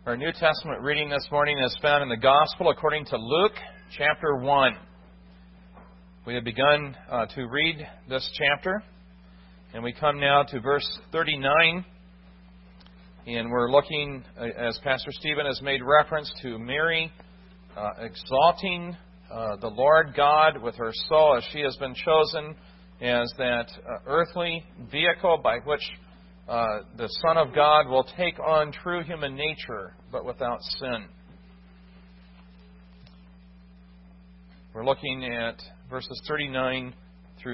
Our New Testament reading this morning is found in the Gospel according to Luke, chapter 1. We have begun to read this chapter, and we come now to verse 39, and we're looking, as Pastor Stephen has made reference, to Mary exalting the Lord God with her soul as she has been chosen as that earthly vehicle by which the Son of God will take on true human nature, but without sin. We're looking at verses 39 through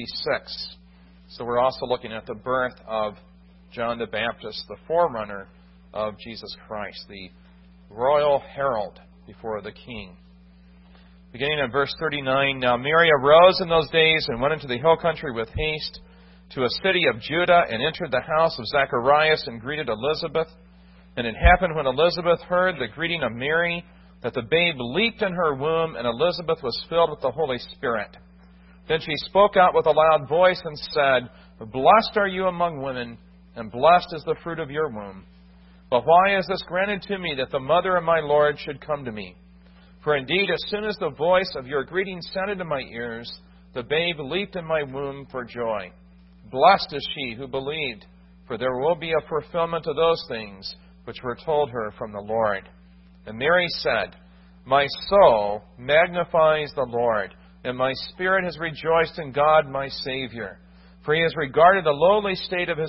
66. So we're also looking at the birth of John the Baptist, the forerunner of Jesus Christ, the royal herald before the King. Beginning in verse 39, Now Mary arose in those days and went into the hill country with haste to a city of Judah, and entered the house of Zacharias and greeted Elizabeth. And it happened when Elizabeth heard the greeting of Mary that the babe leaped in her womb, and Elizabeth was filled with the Holy Spirit. Then she spoke out with a loud voice and said, Blessed are you among women, and blessed is the fruit of your womb. But why is this granted to me, that the mother of my Lord should come to me? For indeed, as soon as the voice of your greeting sounded in my ears, the babe leaped in my womb for joy. Blessed is she who believed, for there will be a fulfillment of those things which were told her from the Lord. And Mary said, My soul magnifies the Lord, and my spirit has rejoiced in God my Savior. For he has regarded the lowly state of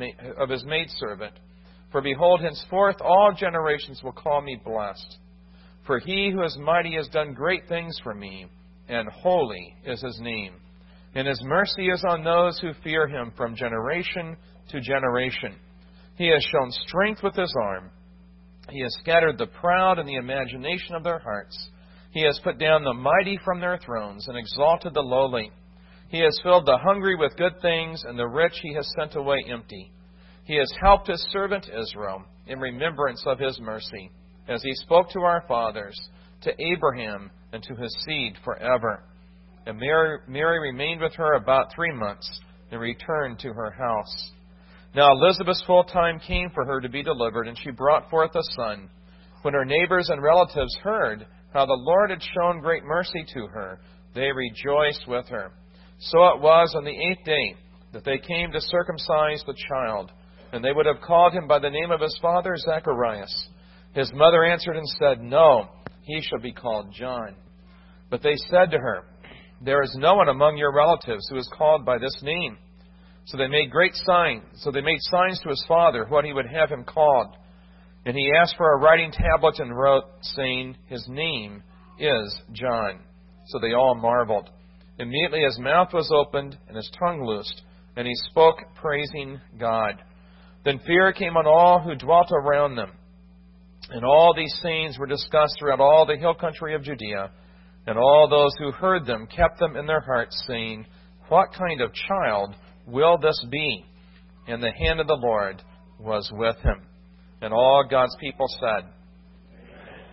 his maidservant. For behold, henceforth all generations will call me blessed. For he who is mighty has done great things for me, and holy is his name. And his mercy is on those who fear him from generation to generation. He has shown strength with his arm. He has scattered the proud in the imagination of their hearts. He has put down the mighty from their thrones and exalted the lowly. He has filled the hungry with good things, and the rich he has sent away empty. He has helped his servant Israel in remembrance of his mercy, as he spoke to our fathers, to Abraham, and to his seed forever. And Mary remained with her about 3 months, and returned to her house. Now Elizabeth's full time came for her to be delivered, and she brought forth a son. When her neighbors and relatives heard how the Lord had shown great mercy to her, they rejoiced with her. So it was on the 8th day that they came to circumcise the child, and they would have called him by the name of his father Zacharias. His mother answered and said, No, he shall be called John. But they said to her, There is no one among your relatives who is called by this name. So they made signs to his father what he would have him called. And he asked for a writing tablet and wrote, saying, His name is John. So they all marveled. Immediately his mouth was opened and his tongue loosed, and he spoke, praising God. Then fear came on all who dwelt around them. And all these sayings were discussed throughout all the hill country of Judea. And all those who heard them kept them in their hearts, saying, What kind of child will this be? And the hand of the Lord was with him. And all God's people said, Amen.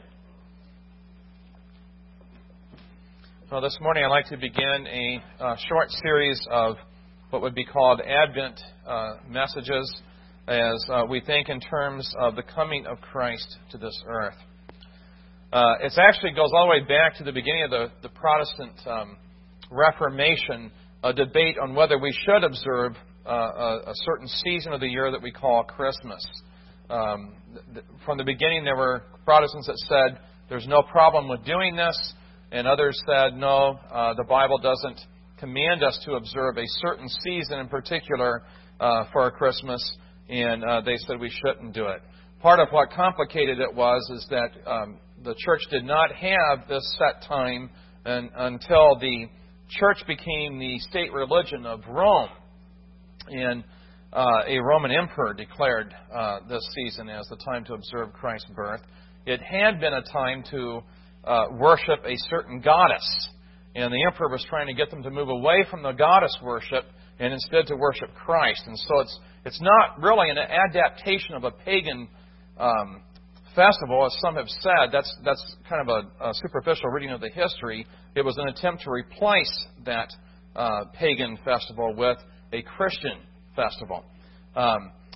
Well, this morning I'd like to begin a short series of what would be called Advent messages, as we think in terms of the coming of Christ to this earth. It actually goes all the way back to the beginning of the Protestant Reformation, a debate on whether we should observe a certain season of the year that we call Christmas. From the beginning, there were Protestants that said there's no problem with doing this, and others said, no, the Bible doesn't command us to observe a certain season in particular for Christmas, and they said we shouldn't do it. Part of what complicated it is that the church did not have this set time until the church became the state religion of Rome. And a Roman emperor declared this season as the time to observe Christ's birth. It had been a time to worship a certain goddess. And the emperor was trying to get them to move away from the goddess worship and instead to worship Christ. And so it's not really an adaptation of a pagan festival, as some have said. That's kind of a superficial reading of the history. It was an attempt to replace that pagan festival with a Christian festival.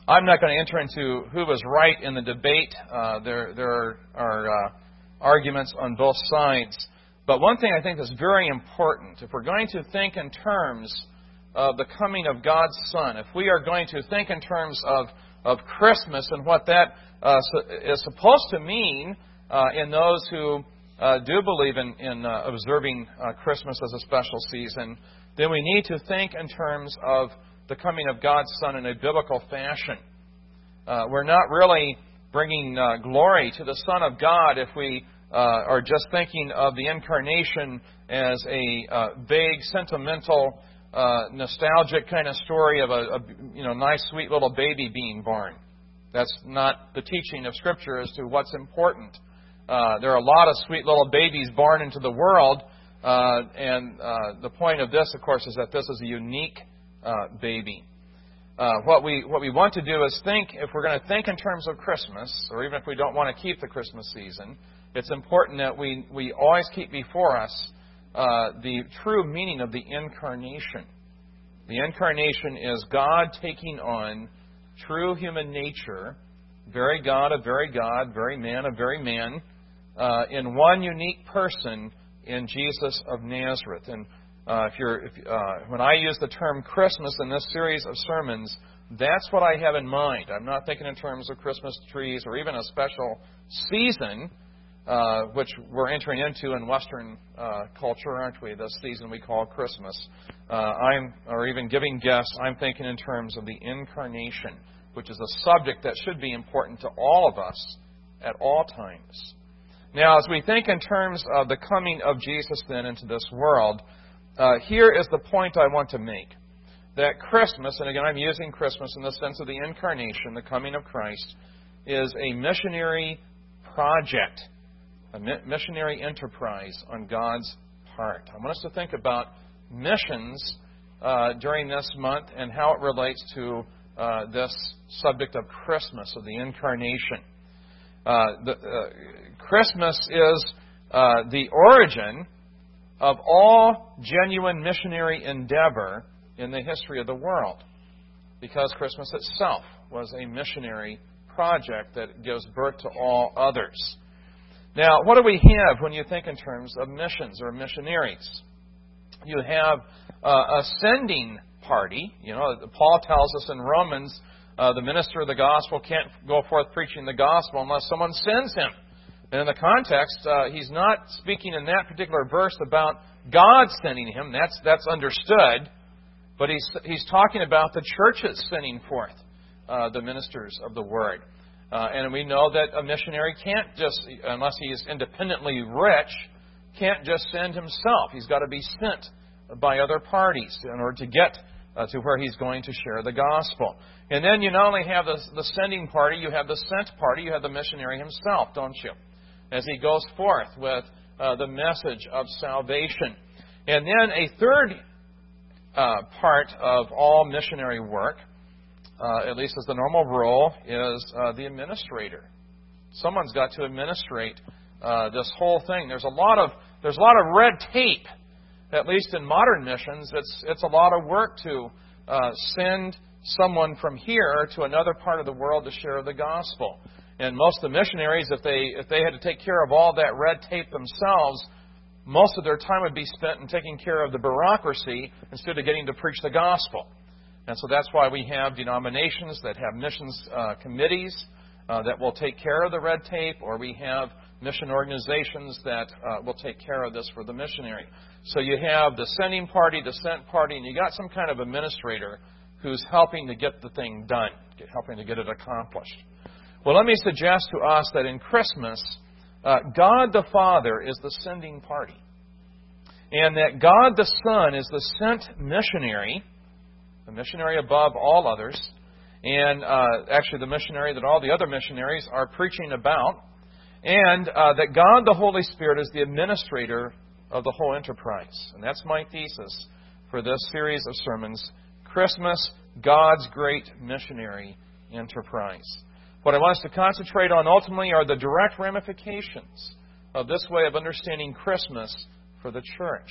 I'm not going to enter into who was right in the debate. There are arguments on both sides. But one thing I think is very important, if we're going to think in terms of the coming of God's Son, if we are going to think in terms of Christmas and what that is supposed to mean in those who do believe in observing Christmas as a special season, then we need to think in terms of the coming of God's Son in a biblical fashion. We're not really bringing glory to the Son of God if we are just thinking of the incarnation as a vague, sentimental, nostalgic kind of story of a nice, sweet little baby being born. That's not the teaching of Scripture as to what's important. There are a lot of sweet little babies born into the world, and the point of this, of course, is that this is a unique baby. What we want to do is think, if we're going to think in terms of Christmas, or even if we don't want to keep the Christmas season, it's important that we always keep before us the true meaning of the incarnation. The incarnation is God taking on true human nature, very God of very God, very man of very man, in one unique person in Jesus of Nazareth. And when I use the term Christmas in this series of sermons, that's what I have in mind. I'm not thinking in terms of Christmas trees or even a special season, which we're entering into in Western culture, aren't we? This season we call Christmas. Or even giving gifts, I'm thinking in terms of the incarnation, which is a subject that should be important to all of us at all times. Now, as we think in terms of the coming of Jesus then into this world, here is the point I want to make. That Christmas, and again I'm using Christmas in the sense of the incarnation, the coming of Christ, is a missionary project, a missionary enterprise on God's part. I want us to think about missions during this month and how it relates to this subject of Christmas, of the incarnation. Christmas is the origin of all genuine missionary endeavor in the history of the world, because Christmas itself was a missionary project that gives birth to all others. Now, what do we have when you think in terms of missions or missionaries? You have a sending party. Paul tells us in Romans, the minister of the gospel can't go forth preaching the gospel unless someone sends him. And in the context, he's not speaking in that particular verse about God sending him. That's understood. But he's talking about the churches sending forth the ministers of the word. And we know that a missionary can't just, unless he is independently rich, can't just send himself. He's got to be sent by other parties in order to get to where he's going to share the gospel. And then you not only have the sending party, you have the sent party, you have the missionary himself, don't you? As he goes forth with the message of salvation. And then a third part of all missionary work, at least as the normal role, is the administrator. Someone's got to administrate this whole thing. There's a lot of red tape. At least in modern missions, it's a lot of work to send someone from here to another part of the world to share the gospel. And most of the missionaries, if they had to take care of all that red tape themselves, most of their time would be spent in taking care of the bureaucracy instead of getting to preach the gospel. And so that's why we have denominations that have missions committees that will take care of the red tape, or we have mission organizations that will take care of this for the missionary. So you have the sending party, the sent party, and you got some kind of administrator who's helping to get the thing done, helping to get it accomplished. Well, let me suggest to us that in Christmas, God the Father is the sending party, and that God the Son is the sent missionary, the missionary above all others, and actually the missionary that all the other missionaries are preaching about, and that God the Holy Spirit is the administrator of the whole enterprise. And that's my thesis for this series of sermons, Christmas, God's great missionary enterprise. What I want us to concentrate on ultimately are the direct ramifications of this way of understanding Christmas for the church.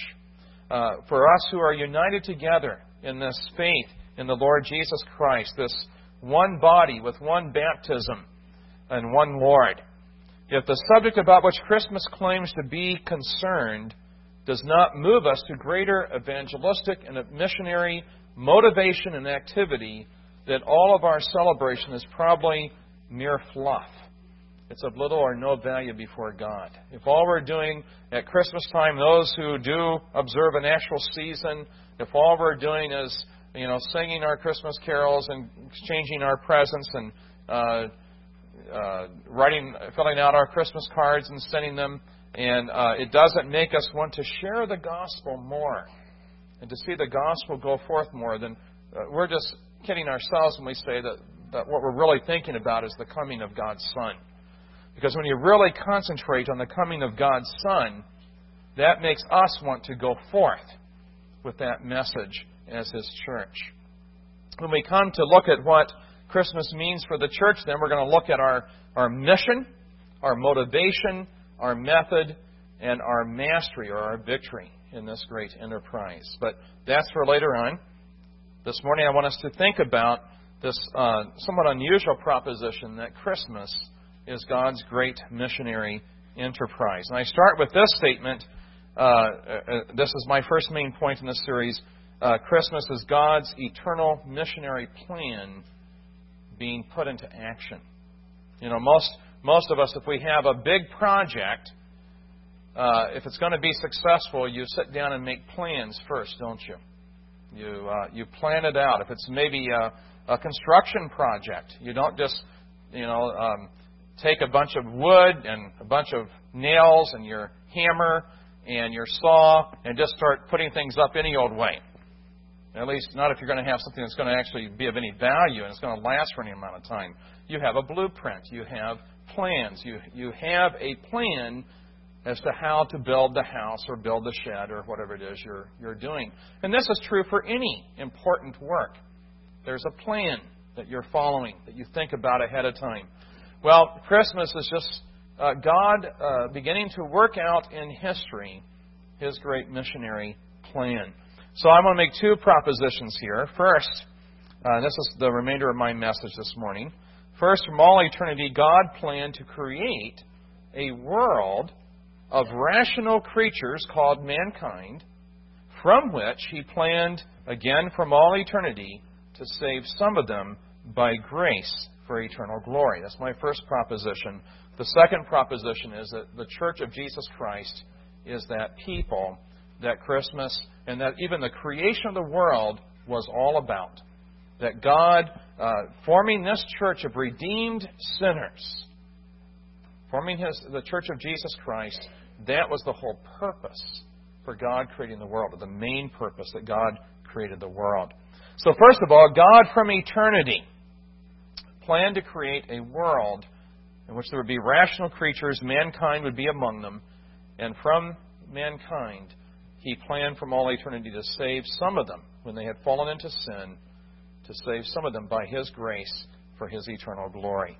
For us who are united together in this faith in the Lord Jesus Christ, this one body with one baptism and one Lord. If the subject about which Christmas claims to be concerned does not move us to greater evangelistic and missionary motivation and activity, that all of our celebration is probably mere fluff. It's of little or no value before God. If all we're doing at Christmas time, those who do observe an actual season, if all we're doing is, singing our Christmas carols and exchanging our presents and filling out our Christmas cards and sending them, and it doesn't make us want to share the gospel more and to see the gospel go forth more, then we're just kidding ourselves when we say that what we're really thinking about is the coming of God's Son. Because when you really concentrate on the coming of God's Son, that makes us want to go forth with that message as His church. When we come to look at what Christmas means for the church, then we're going to look at our mission, our motivation, our method, and our mastery or our victory in this great enterprise. But that's for later on. This morning I want us to think about this somewhat unusual proposition that Christmas is God's great missionary enterprise. And I start with this statement. This is my first main point in this series. Christmas is God's eternal missionary plan being put into action. Most of us, if we have a big project, if it's going to be successful, you sit down and make plans first, don't you? You plan it out. If it's maybe a construction project, you don't just take a bunch of wood and a bunch of nails and your hammer and your saw and just start putting things up any old way. At least not if you're going to have something that's going to actually be of any value and it's going to last for any amount of time. You have a blueprint. You have plans. You have a plan as to how to build the house or build the shed or whatever it is you're doing. And this is true for any important work. There's a plan that you're following, that you think about ahead of time. Well, Christmas is just God beginning to work out in history His great missionary plan. So I'm going to make two propositions here. First, this is the remainder of my message this morning. First, from all eternity, God planned to create a world of rational creatures called mankind, from which He planned, again from all eternity, to save some of them by grace for eternal glory. That's my first proposition. The second proposition is that the Church of Jesus Christ is that people that Christmas and that even the creation of the world was all about. That God, forming this church of redeemed sinners, forming the Church of Jesus Christ, that was the whole purpose for God creating the world, or the main purpose that God created the world. So first of all, God from eternity planned to create a world in which there would be rational creatures, mankind would be among them, and from mankind He planned from all eternity to save some of them when they had fallen into sin, to save some of them by His grace for His eternal glory.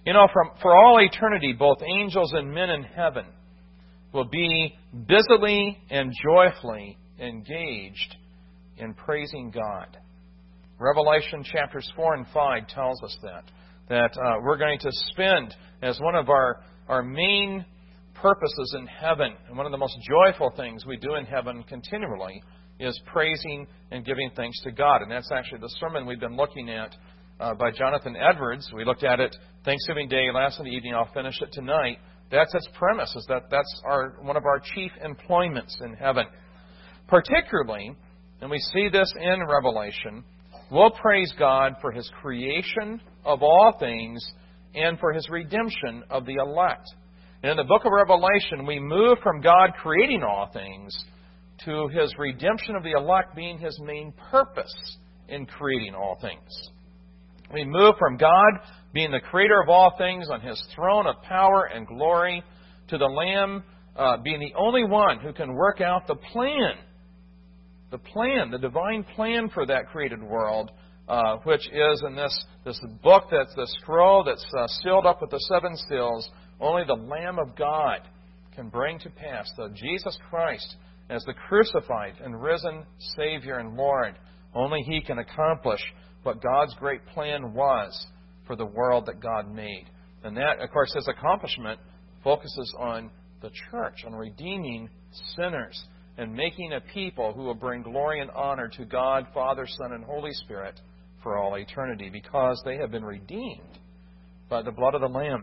For all eternity, both angels and men in heaven will be busily and joyfully engaged in praising God. Revelation chapters 4 and 5 tells us that we're going to spend as one of our main purposes in heaven, and one of the most joyful things we do in heaven continually is praising and giving thanks to God. And that's actually the sermon we've been looking at by Jonathan Edwards. We looked at it Thanksgiving Day last Sunday evening. I'll finish it tonight. That's its premise, is that's one of our chief employments in heaven. Particularly, and we see this in Revelation, we'll praise God for His creation of all things and for His redemption of the elect. And in the book of Revelation, we move from God creating all things to His redemption of the elect being His main purpose in creating all things. We move from God being the creator of all things on His throne of power and glory to the Lamb being the only one who can work out the plan, the divine plan for that created world, which is in this book, that's the scroll that's sealed up with the seven seals. Only the Lamb of God can bring to pass, the Jesus Christ as the crucified and risen Savior and Lord, Only He can accomplish what God's great plan was for the world that God made. And that, of course, His accomplishment focuses on the church, on redeeming sinners and making a people who will bring glory and honor to God, Father, Son, and Holy Spirit for all eternity, because they have been redeemed by the blood of the Lamb.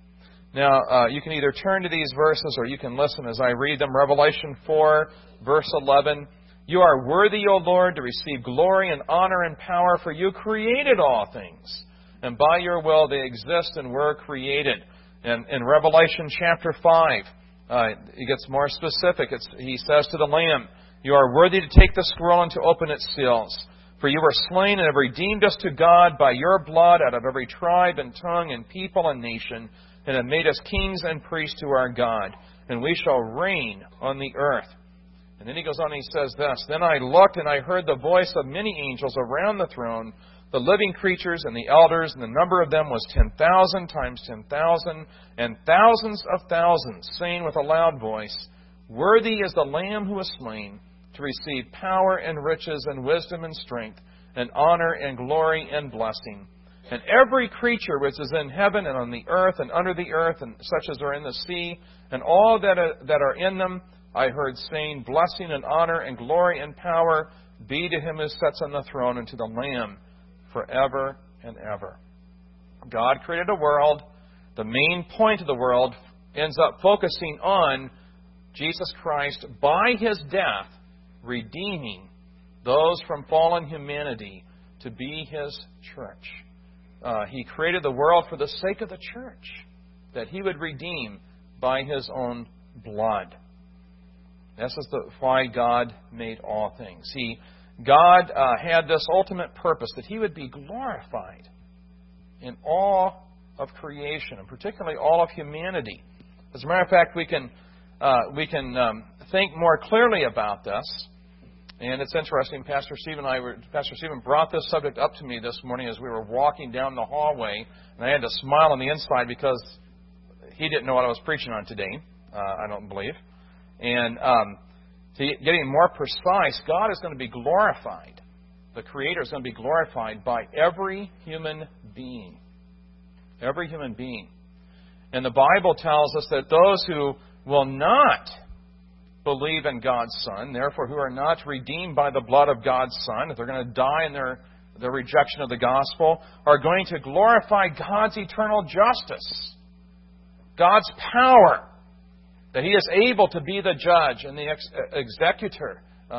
Now, you can either turn to these verses or you can listen as I read them. Revelation 4, verse 11. You are worthy, O Lord, to receive glory and honor and power, for you created all things, and by your will they exist and were created. And in Revelation chapter 5, it gets more specific. He says to the Lamb, you are worthy to take the scroll and to open its seals. For you were slain and have redeemed us to God by your blood out of every tribe and tongue and people and nation, and have made us kings and priests to our God, and we shall reign on the earth. And then he goes on and he says this, Then I looked and I heard the voice of many angels around the throne, the living creatures and the elders, and the number of them was 10,000 times 10,000, and thousands of thousands, saying with a loud voice, Worthy is the Lamb who was slain to receive power and riches and wisdom and strength and honor and glory and blessing. And every creature which is in heaven and on the earth and under the earth, and such as are in the sea, and all that are in them, I heard saying, Blessing and honor and glory and power be to Him who sits on the throne and to the Lamb forever and ever. God created a world. The main point of the world ends up focusing on Jesus Christ by His death, redeeming those from fallen humanity to be His church. He created the world for the sake of the church, that He would redeem by His own blood. This is why God made all things. God had this ultimate purpose, that He would be glorified in all of creation, and particularly all of humanity. As a matter of fact, we can think more clearly about this. And it's interesting, Pastor Stephen brought this subject up to me this morning as we were walking down the hallway, and I had to smile on the inside because he didn't know what I was preaching on today, I don't believe. And getting more precise, God is going to be glorified. The Creator is going to be glorified by every human being. Every human being. And the Bible tells us that those who will not believe in God's Son, therefore who are not redeemed by the blood of God's Son, if they're going to die in their rejection of the gospel, are going to glorify God's eternal justice, God's power, that He is able to be the judge and the executor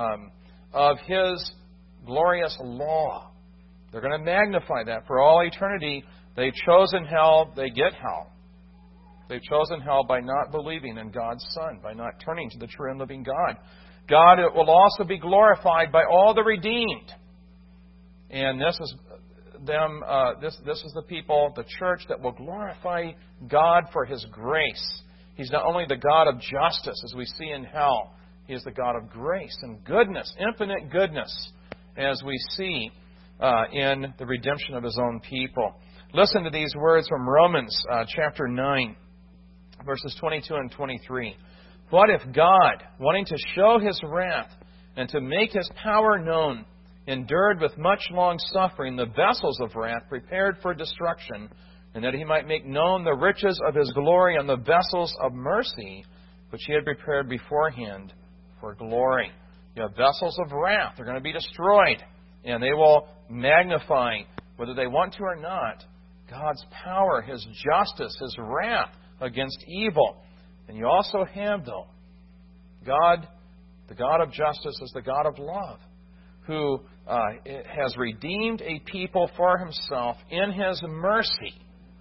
of His glorious law. They're going to magnify that. For all eternity, they've chosen hell, they get hell. They've chosen hell by not believing in God's Son, by not turning to the true and living God. God will also be glorified by all the redeemed. And this is them. This is the people, the church, that will glorify God for His grace. He's not only the God of justice, as we see in hell. He is the God of grace and goodness, infinite goodness, as we see in the redemption of His own people. Listen to these words from Romans chapter 9. Verses 22 and 23. What if God, wanting to show His wrath and to make His power known, endured with much long suffering the vessels of wrath prepared for destruction, and that He might make known the riches of His glory on the vessels of mercy, which He had prepared beforehand for glory? You have vessels of wrath. They're going to be destroyed, and they will magnify, whether they want to or not, God's power, His justice, His wrath against evil. And you also have, though, God, the God of justice, is the God of love, who has redeemed a people for Himself in His mercy,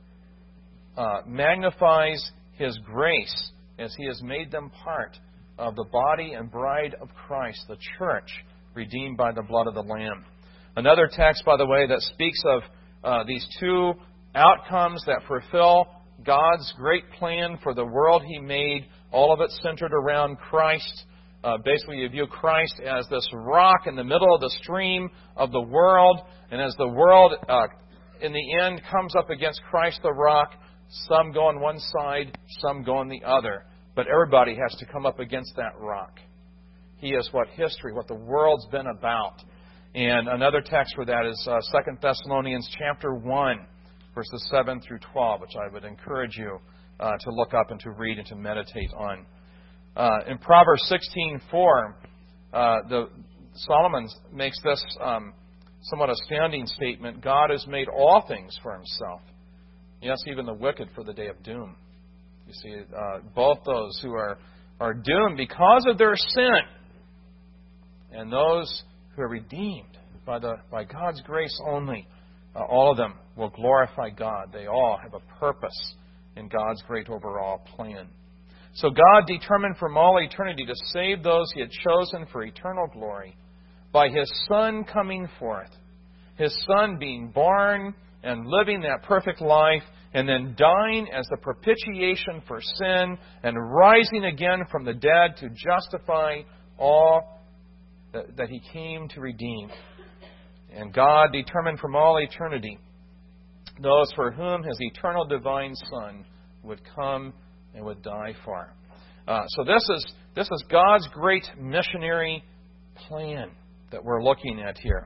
magnifies His grace as He has made them part of the body and bride of Christ, the church, redeemed by the blood of the Lamb. Another text, by the way, that speaks of these two outcomes that fulfill God's great plan for the world He made, all of it centered around Christ. Basically, you view Christ as this rock in the middle of the stream of the world. And as the world, in the end, comes up against Christ the rock, some go on one side, some go on the other. But everybody has to come up against that rock. He is what the world's been about. And another text for that is 2 Thessalonians chapter 1, verses 7 through 12, which I would encourage you to look up and to read and to meditate on. In Proverbs 16:4, Solomon makes this somewhat astounding statement: God has made all things for himself. Yes, even the wicked for the day of doom. You see, both those who are doomed because of their sin and those who are redeemed by God's grace only, all of them will glorify God. They all have a purpose in God's great overall plan. So God determined from all eternity to save those He had chosen for eternal glory by His Son coming forth, His Son being born and living that perfect life, and then dying as the propitiation for sin, and rising again from the dead to justify all that He came to redeem. And God determined from all eternity those for whom His eternal divine Son would come and would die for. So this is God's great missionary plan that we're looking at here.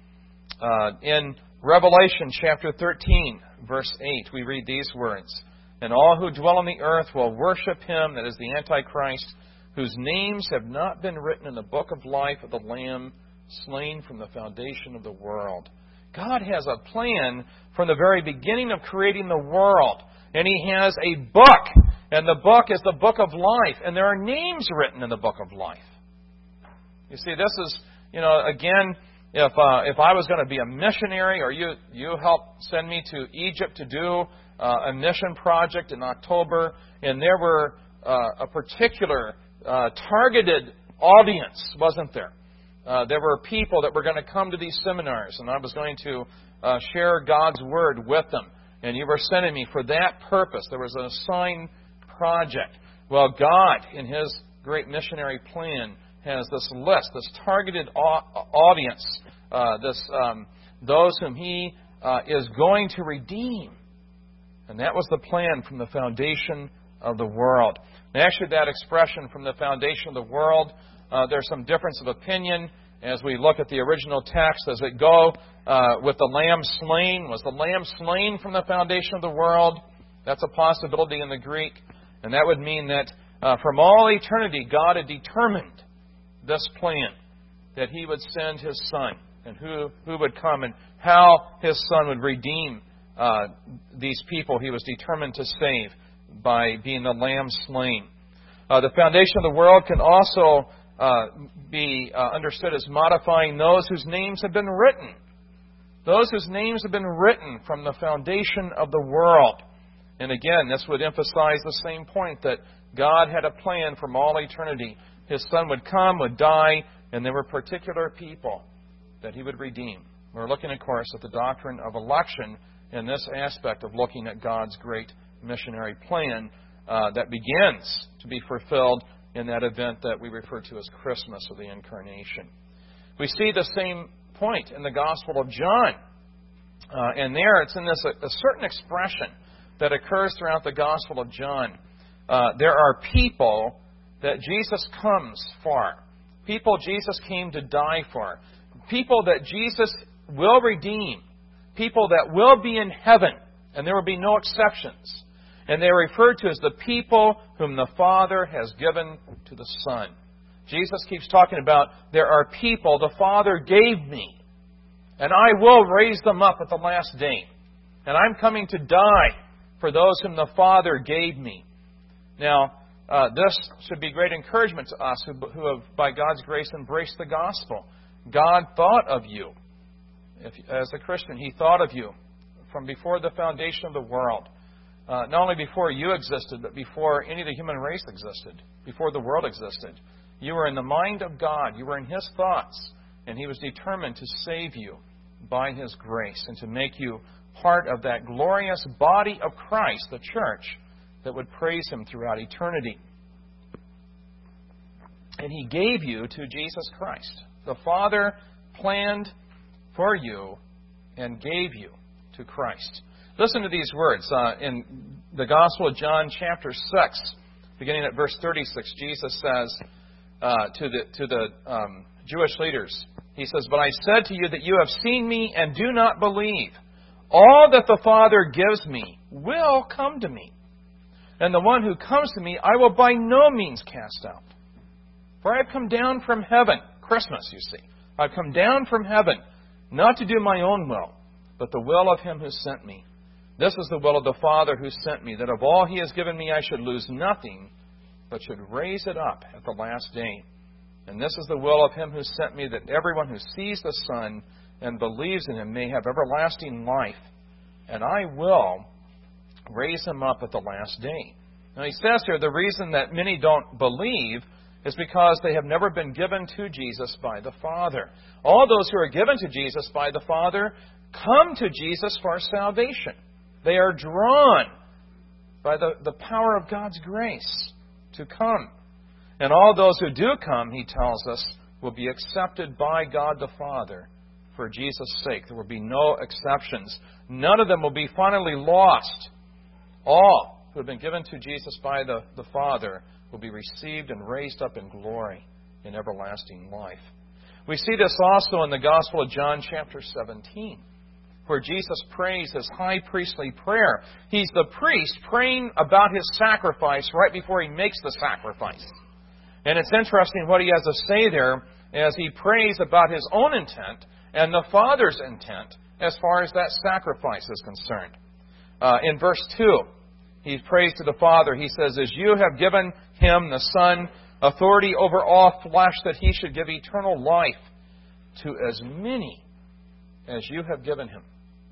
In Revelation chapter 13, verse 8, we read these words: "And all who dwell on the earth will worship him," that is the Antichrist, "whose names have not been written in the book of life of the Lamb slain from the foundation of the world." God has a plan from the very beginning of creating the world. And He has a book. And the book is the book of life. And there are names written in the book of life. You see, this is, again, if I was going to be a missionary, or you helped send me to Egypt to do a mission project in October, and there were a particular targeted audience, wasn't there? There were people that were going to come to these seminars, and I was going to share God's Word with them. And you were sending me for that purpose. There was an assigned project. Well, God, in His great missionary plan, has this list, this targeted audience, those whom He is going to redeem. And that was the plan from the foundation of the world. And actually, that expression, from the foundation of the world, there's some difference of opinion as we look at the original text. Does it go with the Lamb slain? Was the Lamb slain from the foundation of the world? That's a possibility in the Greek. And that would mean that from all eternity, God had determined this plan, that He would send His Son, and who would come, and how His Son would redeem these people He was determined to save by being the Lamb slain. The foundation of the world can also be understood as modifying those whose names have been written. Those whose names have been written from the foundation of the world. And again, this would emphasize the same point, that God had a plan from all eternity. His Son would come, would die, and there were particular people that He would redeem. We're looking, of course, at the doctrine of election in this aspect of looking at God's great missionary plan that begins to be fulfilled in that event that we refer to as Christmas, or the Incarnation. We see the same point in the Gospel of John. And there it's in this a certain expression that occurs throughout the Gospel of John. There are people that Jesus comes for. People Jesus came to die for. People that Jesus will redeem. People that will be in heaven. And there will be no exceptions. And they are referred to as the people whom the Father has given to the Son. Jesus keeps talking about, there are people the Father gave me, and I will raise them up at the last day. And I'm coming to die for those whom the Father gave me. Now, this should be great encouragement to us who have, by God's grace, embraced the gospel. God thought of you. As a Christian, He thought of you from before the foundation of the world. Not only before you existed, but before any of the human race existed, before the world existed. You were in the mind of God. You were in His thoughts. And He was determined to save you by His grace and to make you part of that glorious body of Christ, the church, that would praise Him throughout eternity. And He gave you to Jesus Christ. The Father planned for you and gave you to Christ. Listen to these words in the Gospel of John, chapter 6, beginning at verse 36. Jesus says to the Jewish leaders, He says, "But I said to you that you have seen me and do not believe. All that the Father gives me will come to me. And the one who comes to me I will by no means cast out. For I have come down from heaven," Christmas, you see. "I've come down from heaven, not to do my own will, but the will of him who sent me. This is the will of the Father who sent me, that of all he has given me I should lose nothing, but should raise it up at the last day. And this is the will of him who sent me, that everyone who sees the Son and believes in him may have everlasting life. And I will raise him up at the last day." Now he says here the reason that many don't believe is because they have never been given to Jesus by the Father. All those who are given to Jesus by the Father come to Jesus for salvation. They are drawn by the power of God's grace to come. And all those who do come, he tells us, will be accepted by God the Father for Jesus' sake. There will be no exceptions. None of them will be finally lost. All who have been given to Jesus by the Father will be received and raised up in glory in everlasting life. We see this also in the Gospel of John chapter 17, where Jesus prays his high priestly prayer. He's the priest praying about his sacrifice right before he makes the sacrifice. And it's interesting what he has to say there as he prays about his own intent and the Father's intent as far as that sacrifice is concerned. In verse 2, he prays to the Father. He says, "As you have given him, the Son, authority over all flesh, that he should give eternal life to as many as you have given him."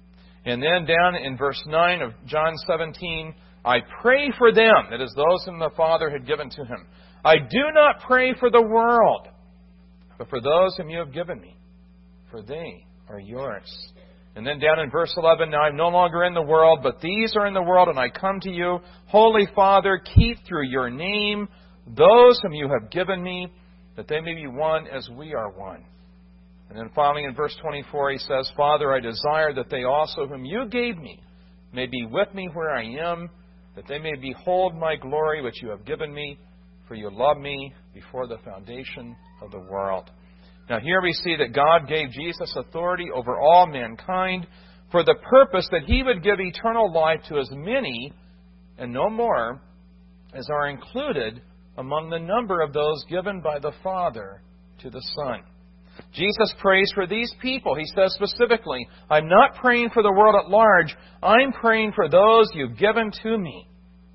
And then down in verse 9 of John 17, "I pray for them," that is, those whom the Father had given to him. "I do not pray for the world, but for those whom you have given me, for they are yours." And then down in verse 11, "Now I am no longer in the world, but these are in the world, and I come to you. Holy Father, keep through your name those whom you have given me, that they may be one as we are one." And then finally in verse 24, he says, "Father, I desire that they also whom you gave me may be with me where I am, that they may behold my glory which you have given me, for you loved me before the foundation of the world." Now here we see that God gave Jesus authority over all mankind for the purpose that he would give eternal life to as many, and no more, as are included among the number of those given by the Father to the Son. Jesus prays for these people. He says specifically, "I'm not praying for the world at large. I'm praying for those you've given to me."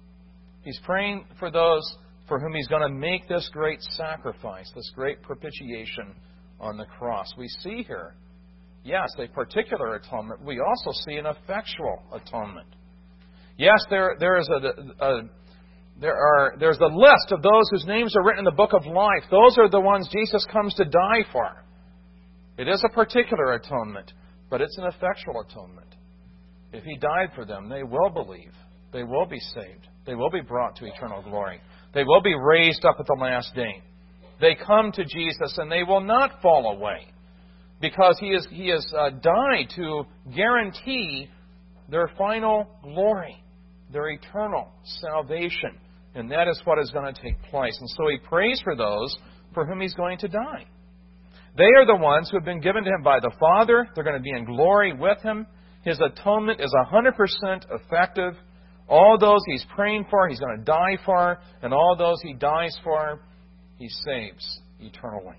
He's praying for those for whom he's going to make this great sacrifice, this great propitiation on the cross. We see here, yes, a particular atonement. We also see an effectual atonement. Yes, there's a list of those whose names are written in the book of life. Those are the ones Jesus comes to die for. It is a particular atonement, but it's an effectual atonement. If he died for them, they will believe. They will be saved. They will be brought to eternal glory. They will be raised up at the last day. They come to Jesus and they will not fall away, because he has died to guarantee their final glory, their eternal salvation. And that is what is going to take place. And so he prays for those for whom he's going to die. They are the ones who have been given to him by the Father. They're going to be in glory with him. His atonement is 100% effective. All those he's praying for, he's going to die for. And all those he dies for, he saves eternally.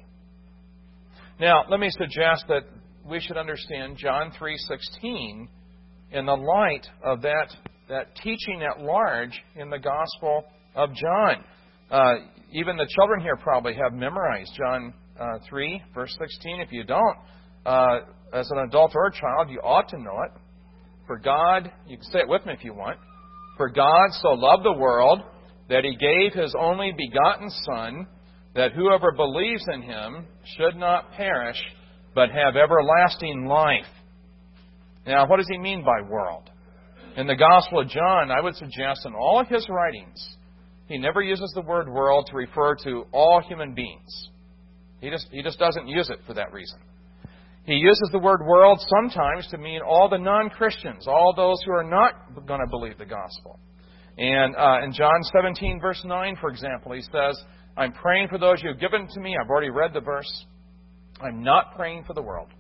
Now, let me suggest that we should understand John 3:16 in the light of that teaching at large in the Gospel of John. Even the children here probably have memorized John 3, verse 16. If you don't, as an adult or a child, you ought to know it. For God, you can say it with me if you want. For God so loved the world that he gave his only begotten Son, that whoever believes in him should not perish, but have everlasting life. Now, what does he mean by world? In the Gospel of John, I would suggest in all of his writings, he never uses the word world to refer to all human beings. He just doesn't use it for that reason. He uses the word world sometimes to mean all the non-Christians, all those who are not going to believe the gospel. And in John 17, verse 9, for example, he says, "I'm praying for those you have given to me." I've already read the verse. I'm not praying for the world.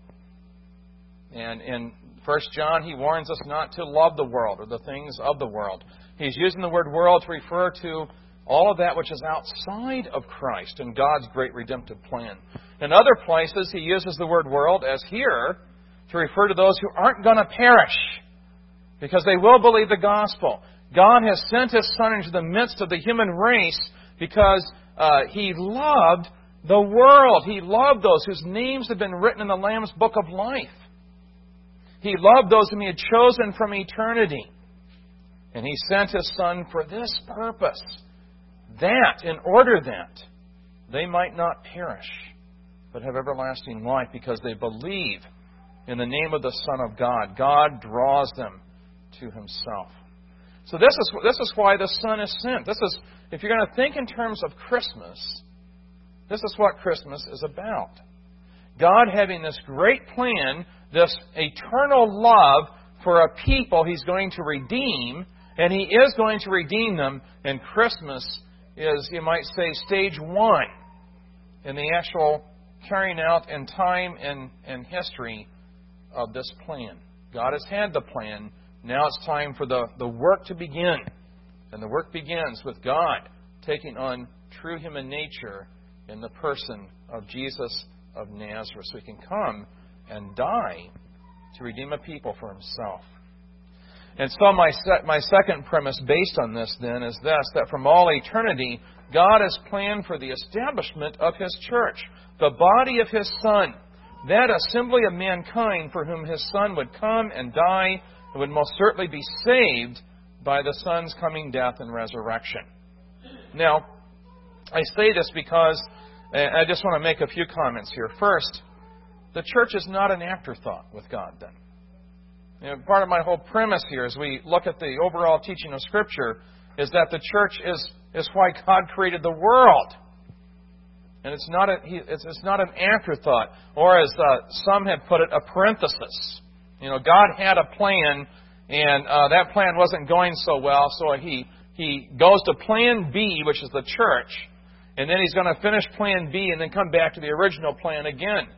And in 1 John, he warns us not to love the world or the things of the world. He's using the word world to refer to all of that which is outside of Christ and God's great redemptive plan. In other places, he uses the word world, as here, to refer to those who aren't going to perish because they will believe the gospel. God has sent His Son into the midst of the human race because He loved the world. He loved those whose names have been written in the Lamb's book of life. He loved those whom He had chosen from eternity. And He sent His Son for this purpose, that, in order that they might not perish, but have everlasting life, because they believe in the name of the Son of God. God draws them to Himself. So this is why the Son is sent. This is, if you're going to think in terms of Christmas, this is what Christmas is about. God having this great plan, this eternal love for a people He's going to redeem, and He is going to redeem them, and Christmas is, you might say, stage one in the actual carrying out in time and history of this plan. God has had the plan. Now it's time for the work to begin. And the work begins with God taking on true human nature in the person of Jesus of Nazareth, so He can come and die to redeem a people for Himself. And so my second premise based on this then is this, that from all eternity, God has planned for the establishment of His church, the body of His Son, that assembly of mankind for whom His Son would come and die and would most certainly be saved by the Son's coming death and resurrection. Now, I say this because I just want to make a few comments here. First, the church is not an afterthought with God then. You know, part of my whole premise here as we look at the overall teaching of Scripture is that the church is why God created the world. And it's not an afterthought, or as some have put it, a parenthesis. You know, God had a plan, and that plan wasn't going so well, so He goes to Plan B, which is the church, and then He's going to finish Plan B and then come back to the original plan again.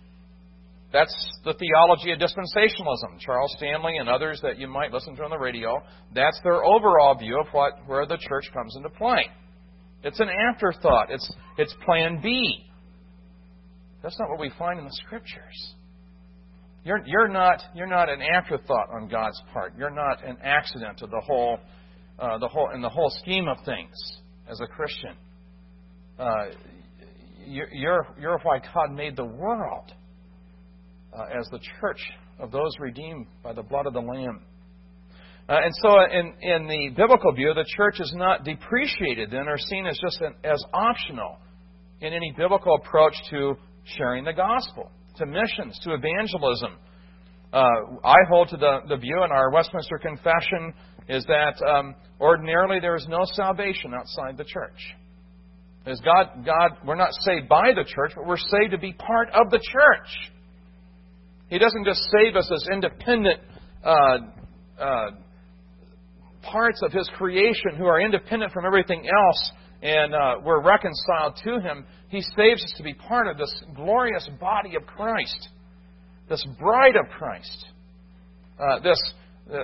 That's the theology of dispensationalism. Charles Stanley and others that you might listen to on the radio, that's their overall view of where the church comes into play. It's an afterthought. It's Plan B. That's not what we find in the Scriptures. You're not an afterthought on God's part. You're not an accident to the whole scheme of things as a Christian. You're why God made the world as the church of those redeemed by the blood of the Lamb. And so in the biblical view, the church is not depreciated then or seen as just as optional in any biblical approach to sharing the gospel, to missions, to evangelism. I hold to the view in our Westminster Confession is that ordinarily there is no salvation outside the church. As God, we're not saved by the church, but we're saved to be part of the church. He doesn't just save us as independent parts of His creation who are independent from everything else and we're reconciled to Him. He saves us to be part of this glorious body of Christ, this bride of Christ, this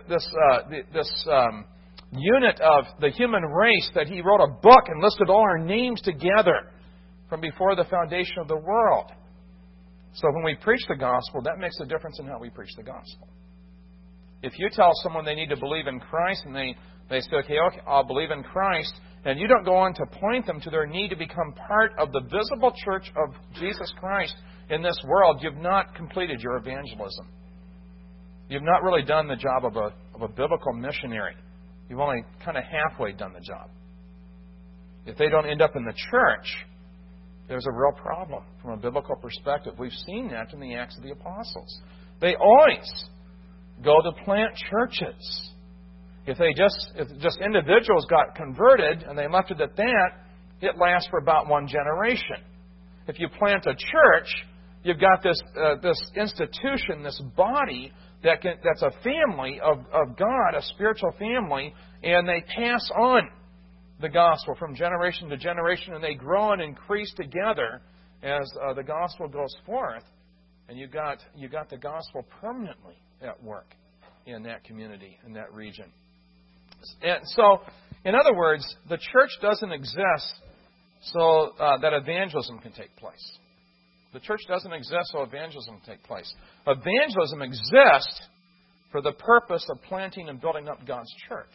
unit of the human race that He wrote a book and listed all our names together from before the foundation of the world. So when we preach the gospel, that makes a difference in how we preach the gospel. If you tell someone they need to believe in Christ and they say, okay, I'll believe in Christ, and you don't go on to point them to their need to become part of the visible church of Jesus Christ in this world, you've not completed your evangelism. You've not really done the job of a biblical missionary. You've only kind of halfway done the job. If they don't end up in the church, there's a real problem from a biblical perspective. We've seen that in the Acts of the Apostles. They always go to plant churches. If just individuals got converted and they left it at that, it lasts for about one generation. If you plant a church, you've got this institution, this body that's a family of God, a spiritual family, and they pass on the gospel from generation to generation, and they grow and increase together as the gospel goes forth, and you got the gospel permanently at work in that community, in that region. And so, in other words, the church doesn't exist so that evangelism can take place. The church doesn't exist so evangelism can take place. Evangelism exists for the purpose of planting and building up God's church.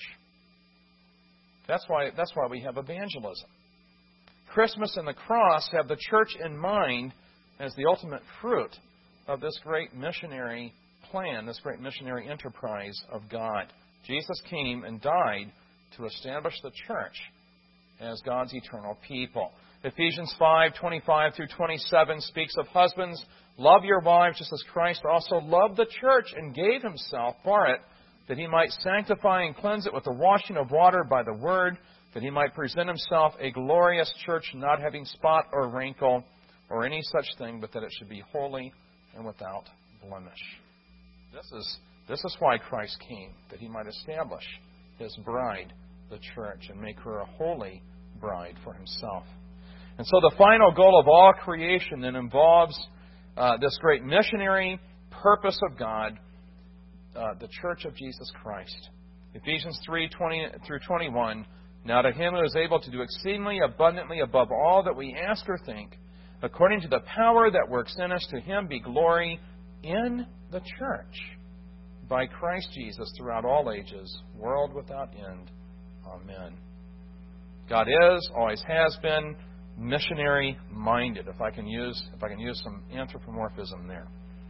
That's why we have evangelism. Christmas and the cross have the church in mind as the ultimate fruit of this great missionary plan, this great missionary enterprise of God. Jesus came and died to establish the church as God's eternal people. Ephesians 5:25 through 27 speaks of husbands, love your wives just as Christ also loved the church and gave himself for it, that he might sanctify and cleanse it with the washing of water by the word, that he might present himself a glorious church, not having spot or wrinkle or any such thing, but that it should be holy and without blemish. This is why Christ came, that he might establish his bride, the church, and make her a holy bride for himself. And so the final goal of all creation then involves this great missionary purpose of God, the church of Jesus Christ. Ephesians 3:20 through 21, now to him who is able to do exceedingly abundantly above all that we ask or think, according to the power that works in us, to him be glory in the church by Christ Jesus throughout all ages, world without end. Amen. God is, always has been, missionary-minded, if I can use some anthropomorphism there.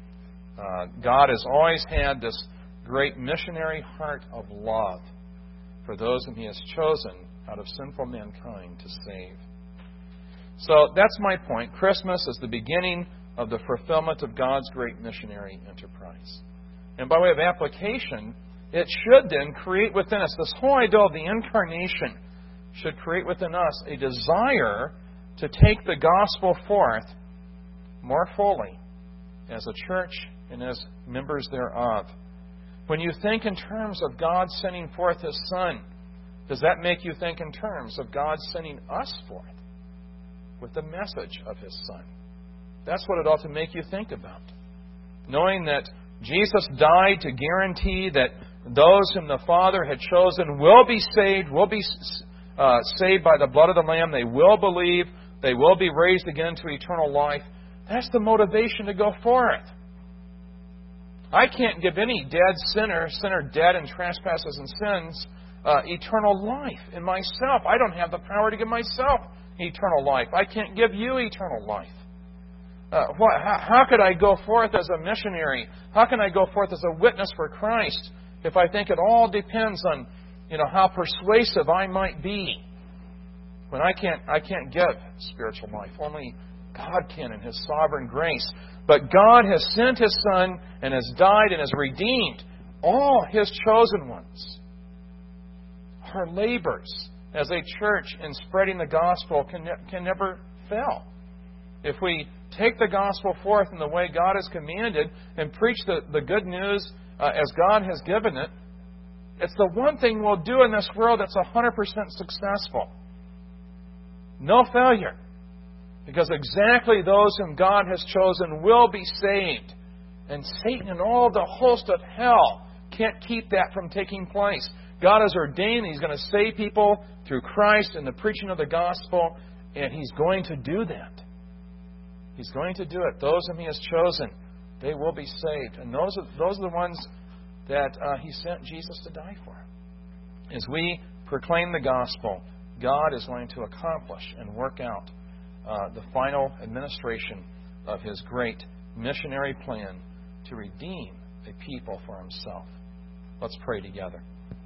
God has always had this great missionary heart of love for those whom he has chosen out of sinful mankind to save. So that's my point. Christmas is the beginning of the fulfillment of God's great missionary enterprise. And by way of application, it should then create within us, this whole idea of the incarnation should create within us a desire to take the gospel forth more fully as a church and as members thereof. When you think in terms of God sending forth his Son, does that make you think in terms of God sending us forth with the message of his Son? That's what it ought to make you think about. Knowing that Jesus died to guarantee that those whom the Father had chosen will be saved by the blood of the Lamb. They will believe. They will be raised again to eternal life. That's the motivation to go forth. I can't give any dead sinner dead in trespasses and sins, eternal life in myself. I don't have the power to give myself eternal life. I can't give you eternal life. How could I go forth as a missionary? How can I go forth as a witness for Christ if I think it all depends on, how persuasive I might be? When I can't give spiritual life. Only God can in his sovereign grace. But God has sent his Son and has died and has redeemed all his chosen ones. Our labors as a church in spreading the gospel can never fail. If we take the gospel forth in the way God has commanded and preach the good news as God has given it, it's the one thing we'll do in this world that's 100% successful. No failure. Because exactly those whom God has chosen will be saved. And Satan and all the host of hell can't keep that from taking place. God has ordained he's going to save people through Christ and the preaching of the gospel, and he's going to do that. He's going to do it. Those whom he has chosen, they will be saved. And those are the ones that he sent Jesus to die for. As we proclaim the gospel, God is going to accomplish and work out the final administration of his great missionary plan to redeem a people for himself. Let's pray together.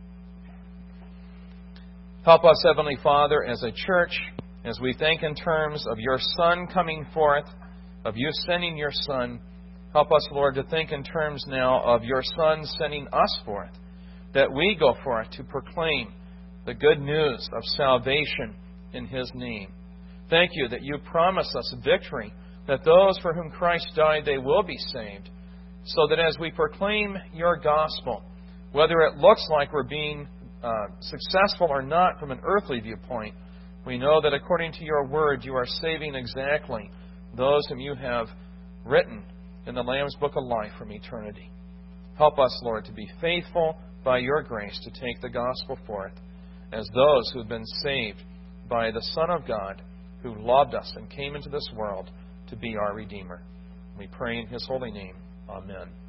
Help us, Heavenly Father, as a church, as we think in terms of your Son coming forth, of you sending your Son. Help us, Lord, to think in terms now of your Son sending us forth, that we go forth to proclaim the good news of salvation in his name. Thank you that you promise us victory, that those for whom Christ died, they will be saved, so that as we proclaim your gospel, whether it looks like we're being successful or not from an earthly viewpoint, we know that according to your word, you are saving exactly those whom you have written in the Lamb's Book of Life from eternity. Help us, Lord, to be faithful by your grace to take the gospel forth as those who have been saved by the Son of God who loved us and came into this world to be our Redeemer. We pray in His holy name. Amen.